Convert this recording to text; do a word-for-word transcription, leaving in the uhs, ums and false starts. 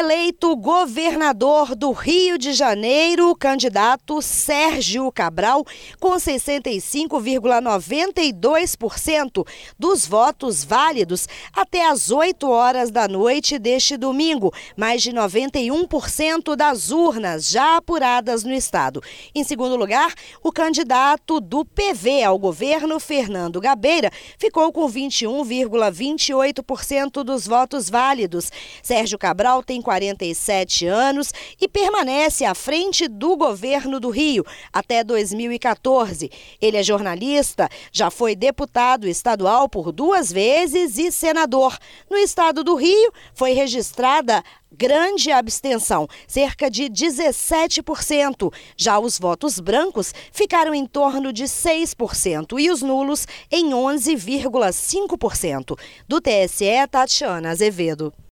Eleito governador do Rio de Janeiro, o candidato Sérgio Cabral, com sessenta e cinco vírgula noventa e dois por cento dos votos válidos até às oito horas da noite deste domingo, mais de noventa e um por cento das urnas já apuradas no estado. Em segundo lugar, o candidato do P V ao governo, Fernando Gabeira, ficou com vinte e um vírgula vinte e oito por cento dos votos válidos. Sérgio Cabral tem quarenta e sete anos e permanece à frente do governo do Rio até dois mil e quatorze. Ele é jornalista, já foi deputado estadual por duas vezes e senador. No estado do Rio, foi registrada grande abstenção, cerca de dezessete por cento. Já os votos brancos ficaram em torno de seis por cento e os nulos em onze vírgula cinco por cento. Do T S E, Tatiana Azevedo.